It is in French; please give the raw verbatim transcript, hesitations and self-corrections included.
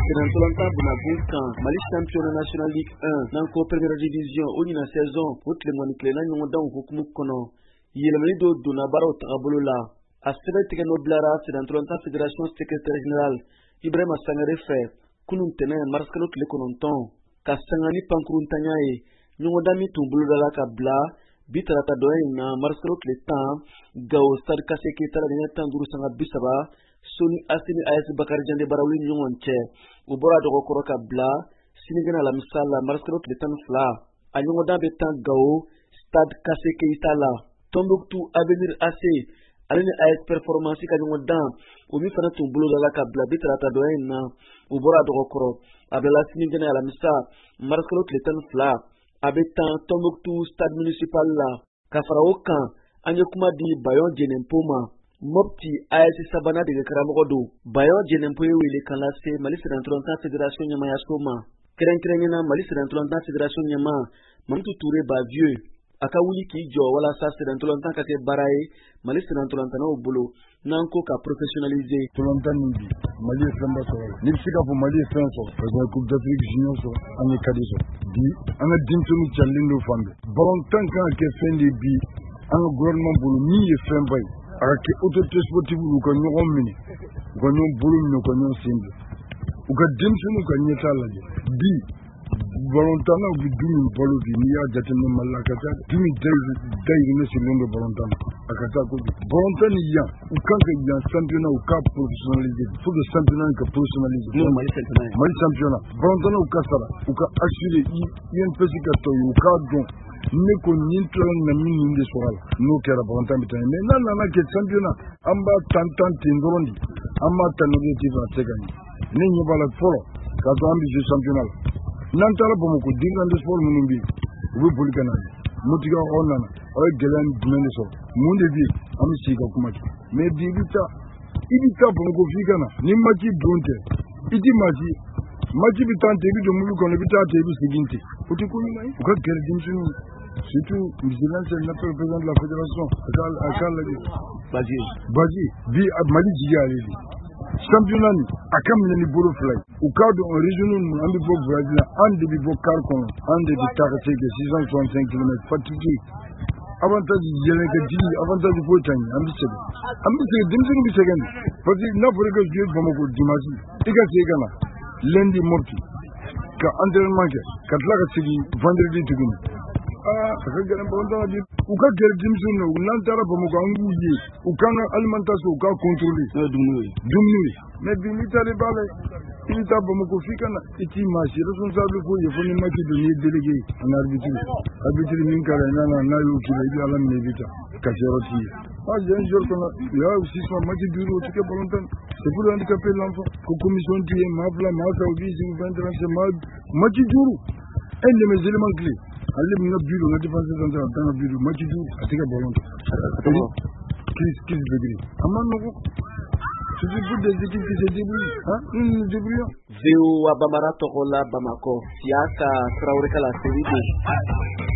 Sénantolanta Bunabunkan, Mali Championnat National Ligue un, Nanko Première Division, Onina saison, Outlemon Cléna, Nyodan Hukumukkono, Yelemanido Dunabaro Trabolola, Astrid Teganoblara, Sénantolanta Fédération Secrétaire Général, Ibrahim Sangarefe, Kunun Tene, Marskalot Lekononton, Kasangani Pankuruntanyae, Nyodami Tumbulala Kabla, Bitrata Doena, Marskalot Letan, Gao Stade Kaseke Talaneta Gurusanga Bisaba, Soni Asini A S Bakarjan de Barawin Yonche, Ubora de Rokoroka Bla, Sinigana la Misala, Marskalot Letan Fla, Anyoda Betan Gao, Stade Kaseke Itala, Tombouctou Avenir Assez, Aline A S Performance Kanyodan, Umi Fanatum Bulu la Kabla, Bitrata Doena, Ubora de Rokoro, Abela Sinigana la Misa, Marskalot Letan Fla, Abetan Tombouctou Stade Municipal la, Kafaraokan, Anyokuma di Bayon Jenempoma, Mopti A S Sabana de Karamodo, Bayon Jenempoe Wile Kalase, Mali Sénantolanta Fédération Nyama Yasoma, Keren Kerenina, Mali Sénantolanta Fédération Nyama, Mamtu Touré Bavieux, Akawuli Kijo, Wala Sa Sénantolanta Kate Baraye, Mali Sénantolanta no Bolo, Nanko ka professionnalisé. Tolanta Nimbi, Mali Samba Sora, Nipsika pour Mali Senso, pour la Coupe d'Afrique Junior, en Ekadiso, Bi, en a Dimsumi Tchalindo Fambe, Bon Tanka Kefen de Bi, en gouvernement Bolo, ni Fembaye. Arake autorité sportive ou qu'on y romine, qu'on y boulot, qu'on y simple. Ou que Dimson ou qu'on y est à la bi, volontana ou dumi polo di niya jatin malakata, dumi day ne se l'on de volontana. Akata ko volontani ya, ou quand il y a un championnat ou cap professionnalisé, faut le championnat que professionnalisé. Non, Mali championnat. Mali championnat. Volontana ou kasara, ou ka assurer y un petit cadeau ou ka don. Ne ko nintron na mini de soral no kera bonta mitane mais nan nana ke championnat amba tantan tindrondi amma tanoge tiva segani ne nyobala folo ka to ambi je championnat nan tala bomo ko dingande sport munumbi we bulkana mutiga onana ay gelan dumene so munde bi am siga kuma mais bi bita ibita bomo ko figana ni maji donte idi maji maji bitante bi do mulu kono bitante bi siginti uti ko ni mai ko gere dimsunu surtout Michelan c'est le président de la fédération Akal Baji Baji bi Mali jiga ali championnat ni akam ni bolo fly au cadre en régional ambi bo Brazil ande bi bo karkon ande bi takate de six cent soixante-cinq kilomètres fatigué avantage yele ke di avantage bo tan ambi se ambi se dimsinu bi second parce que na pour que Dieu bamako dimanche ika se gana lundi morti ka entraînement ke katla ka sigi vendredi tuguni ah ka gana bonda di u ka gere dimsinu nan tara bamako anguye u kana alimentation u ka contrôler dumuni dumuni mais bi militaire balé il t'a bamako fikana iti machi responsable ko ye foni maki de ni délégué en arbitre arbitre min kala nana na yo ki be ala me vita ka jeroti ah j'ai un jour qu'on a là aussi son maki duro tu que volontaire c'est pour handicaper l'enfant ko commission qui est mabla ma saudi si vingt trente ma maki duro un de mes éléments clés alle mi na bureau na défense centrale dans le bureau maki duro atika volontaire qu'est-ce qu'il veut dire amano c'est pour des équipes qui se débrouillent hein nous nous débrouillons Zéo Abamara Tokola Bamako Siaka Traoré Kala Série